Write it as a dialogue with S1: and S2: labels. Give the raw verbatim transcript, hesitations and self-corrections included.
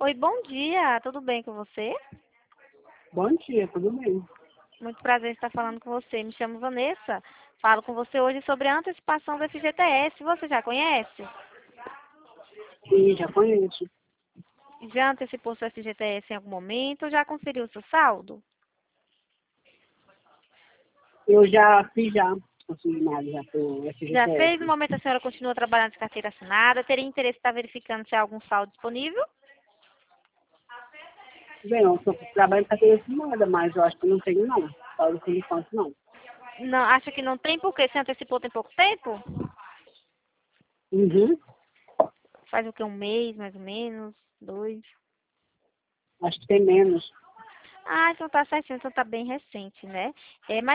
S1: Oi, bom dia, tudo bem com você?
S2: Bom dia, tudo bem?
S1: Muito prazer em estar falando com você. Me chamo Vanessa. Falo com você hoje sobre a antecipação do F G T S. Você já conhece?
S2: Sim, já conheço.
S1: Já antecipou seu F G T S em algum momento? Já conferiu seu saldo?
S2: Eu já fiz já consignado já pro
S1: Já fez? No
S2: F G T S.
S1: momento a senhora continua trabalhando de carteira assinada. Teria interesse em estar verificando se há algum saldo disponível?
S2: Bem, eu tô trabalhando com carteira assinada, mas eu acho que não tenho não. Só por enquanto não.
S1: Não, acha que não tem porque se antecipou tem pouco tempo?
S2: Uhum.
S1: Faz o que? Um mês, mais ou menos? Dois?
S2: Acho que tem menos.
S1: Ah, então tá certinho, então tá bem recente, né? É, mas